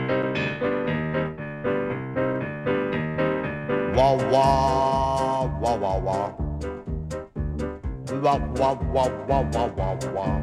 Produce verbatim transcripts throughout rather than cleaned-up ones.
Wah wah wah wah wah. Wah wah wah wah wah wah wah.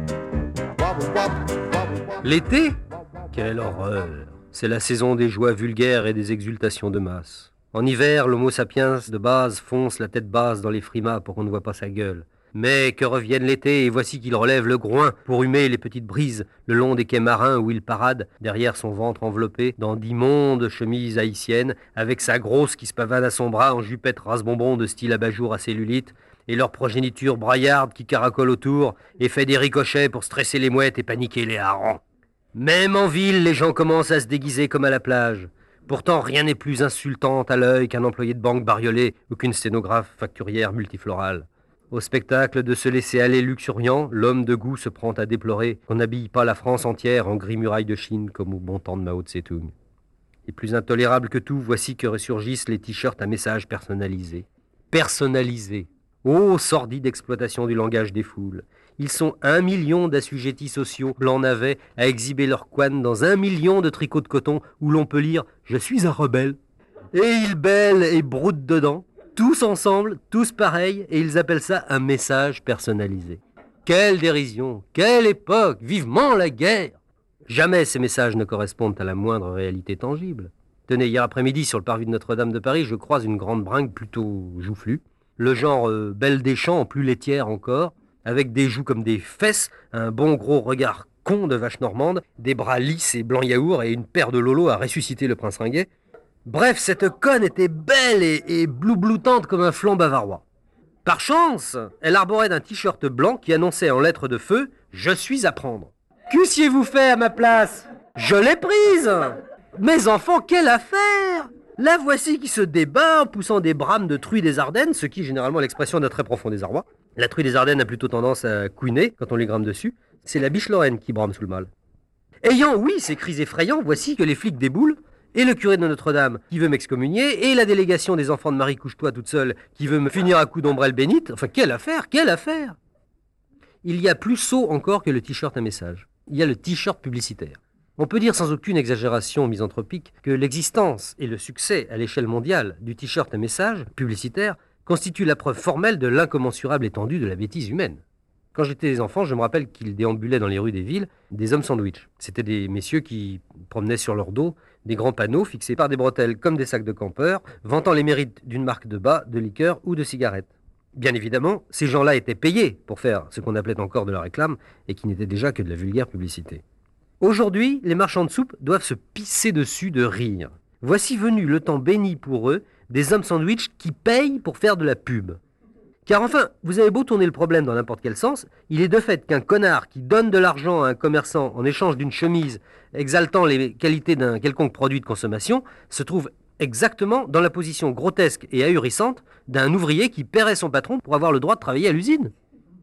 Wah wah wah wah. L'été ? Quelle horreur! C'est la saison des joies vulgaires et des exultations de masse. En hiver, l'homo sapiens de base fonce la tête basse dans les frimas pour qu'on ne voit pas sa gueule. Mais que revienne l'été, et voici qu'il relève le groin pour humer les petites brises le long des quais marins où il parade, derrière son ventre enveloppé, dans d'immondes chemises haïtiennes, avec sa grosse qui se pavane à son bras en jupette rase-bonbon de style abat-jour à cellulite, et leur progéniture braillarde qui caracole autour et fait des ricochets pour stresser les mouettes et paniquer les harengs. Même en ville, les gens commencent à se déguiser comme à la plage. Pourtant, rien n'est plus insultant à l'œil qu'un employé de banque bariolé ou qu'une sténographe facturière multiflorale. Au spectacle de se laisser aller luxuriant, l'homme de goût se prend à déplorer qu'on n'habille pas la France entière en gris muraille de Chine comme au bon temps de Mao Tse-tung. Et plus intolérable que tout, voici que ressurgissent les t-shirts à messages personnalisés. Personnalisés. Ô sordide exploitation du langage des foules. Ils sont un million d'assujettis sociaux blancs navets à exhiber leur couenne dans un million de tricots de coton où l'on peut lire « Je suis un rebelle ». Et ils bêlent et broutent dedans, tous ensemble, tous pareils, et ils appellent ça un message personnalisé. Quelle dérision, quelle époque, vivement la guerre! Jamais ces messages ne correspondent à la moindre réalité tangible. Tenez, hier après-midi, sur le parvis de Notre-Dame de Paris, je croise une grande bringue plutôt joufflue, le genre euh, Belle des Champs, en plus laitière encore, avec des joues comme des fesses, un bon gros regard con de vache normande, des bras lisses et blancs yaourt et une paire de lolos à ressusciter le prince Ringuet. Bref, cette conne était belle et, et bloubloutante comme un flanc bavarois. Par chance, elle arborait un t-shirt blanc qui annonçait en lettres de feu « Je suis à prendre ». Qu'eussiez-vous fait à ma place ? Je l'ai prise ! Mes enfants, quelle affaire ! La voici qui se débat en poussant des brames de truie des Ardennes, ce qui, généralement, est l'expression d'un très profond désarroi. La truie des Ardennes a plutôt tendance à couiner quand on les grame dessus. C'est la biche lorraine qui brame sous le mal. Ayant, oui, ces cris effrayants, voici que les flics déboulent, et le curé de Notre-Dame qui veut m'excommunier, et la délégation des enfants de Marie Couche-toi toute seule qui veut me finir à coups d'ombrelle bénite. Enfin, quelle affaire, quelle affaire ! Il y a plus sot encore que le t-shirt à message. Il y a le t-shirt publicitaire. On peut dire sans aucune exagération misanthropique que l'existence et le succès à l'échelle mondiale du t-shirt à message publicitaire constituent la preuve formelle de l'incommensurable étendue de la bêtise humaine. Quand j'étais enfant, je me rappelle qu'ils déambulaient dans les rues des villes des hommes sandwich. C'était des messieurs qui promenaient sur leur dos des grands panneaux fixés par des bretelles comme des sacs de campeurs, vantant les mérites d'une marque de bas, de liqueur ou de cigarettes. Bien évidemment, ces gens-là étaient payés pour faire ce qu'on appelait encore de la réclame et qui n'était déjà que de la vulgaire publicité. Aujourd'hui, les marchands de soupe doivent se pisser dessus de rire. Voici venu le temps béni pour eux des hommes sandwich qui payent pour faire de la pub. Car enfin, vous avez beau tourner le problème dans n'importe quel sens, il est de fait qu'un connard qui donne de l'argent à un commerçant en échange d'une chemise exaltant les qualités d'un quelconque produit de consommation se trouve exactement dans la position grotesque et ahurissante d'un ouvrier qui paierait son patron pour avoir le droit de travailler à l'usine.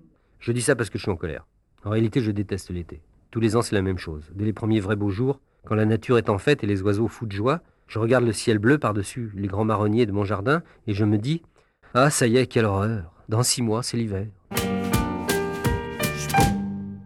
Je dis ça parce que je suis en colère. En réalité, je déteste l'été. Tous les ans, c'est la même chose. Dès les premiers vrais beaux jours, quand la nature est en fête et les oiseaux fous de joie, je regarde le ciel bleu par-dessus les grands marronniers de mon jardin et je me dis « Ah, ça y est, quelle horreur! Dans six mois, c'est l'hiver. »